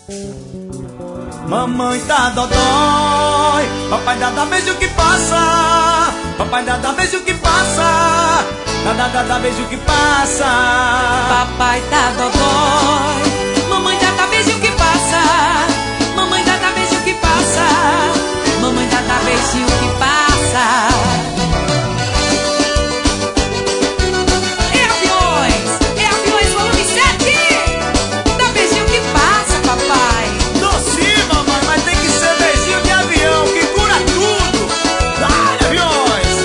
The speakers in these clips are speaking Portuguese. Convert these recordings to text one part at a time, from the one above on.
Mamãe tá dodói, papai dá beijo que passa. Papai dá beijo que passa. Dá beijo que passa. Papai tá dodói, mamãe dá beijo que passa. Mamãe dá beijo que passa. Mamãe dá beijinho que passa. É aviões, volume 7. Dá beijinho que passa, papai. Tô sim, mamãe, mas tem que ser beijinho de avião, que cura tudo. Vai, aviões.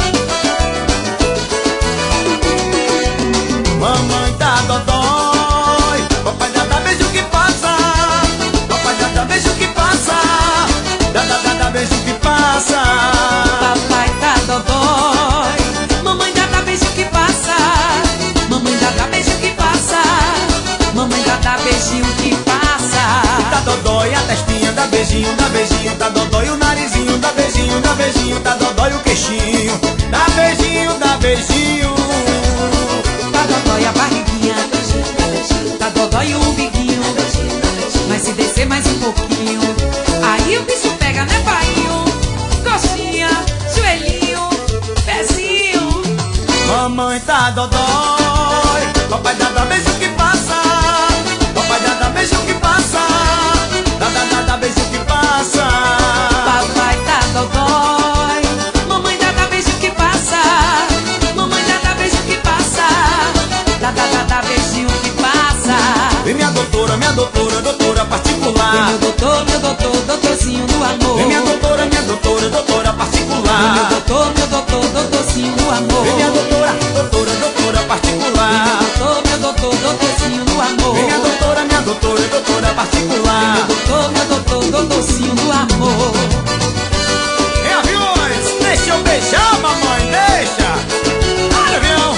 Mamãe tá dodói, papai dá beijo que passa. Papai dá beijo que passa. Dá beijo que passa. Papai tá dodói, mamãe dá beijo que passa. Mamãe dá beijo que passa. Mamãe dá beijinho que passa. Tá dodói a testinha, dá beijinho, tá dodói o narizinho, dá beijinho, tá dodói o queixinho, dá beijinho, Tá dodói a barriguinha, tá dodói o umbiguinho. Mas se descer mais um pouquinho, aí o bicho pega, né, painho? Coxinha, joelhinho, pezinho. Mamãe tá dodói, papai dá beijo que passa. Papai dá beijo que passa. Dá beijo que passa. Papai tá dodói, mamãe dá beijo que passa. Mamãe dá beijo que passa. Dá beijinho que passa. Vem minha doutora, doutora particular. Vem meu doutor, doutorzinho do amor. Vem minha doutora, doutora particular. Meu doutor, doutorzinho do amor. Vem minha doutora, doutora particular. Meu doutor, doutorzinho do amor. Vem minha doutora particular. Meu doutor, doutorzinho do amor. Em aviões, deixa eu beijar, mamãe, deixa. Olha, avião.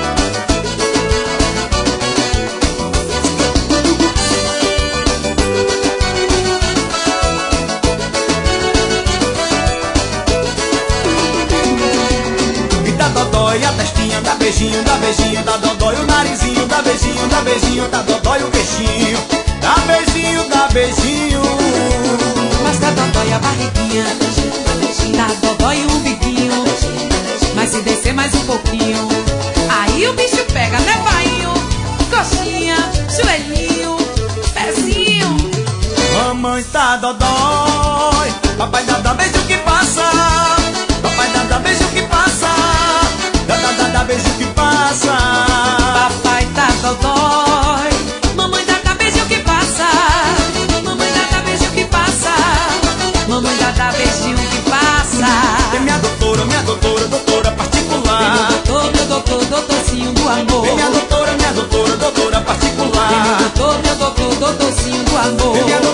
E tá dodói a testinha, dá beijinho, tá dodói o narizinho, dá beijinho, tá dodói o queixinho, dá beijinho. Mas tá dodói a barriguinha, tá dodói o umbiguinho. Mas se descer mais um pouquinho, aí o bicho pega, né, painho? Coxinha, joelhinho, pezinho. Mamãe tá dodói, papai dá beijo que passa. Papai dá beijo que passa. Dá beijo que passa. Papai tá dodói, mamãe dá beijo que passa. Mamãe dá beijo que passa. Mamãe dá beijinho que passa. Tem minha doutora particular. Meu doutor, doutorzinho do amor. Vem minha doutora particular. Meu doutor, doutorzinho do amor. Vem minha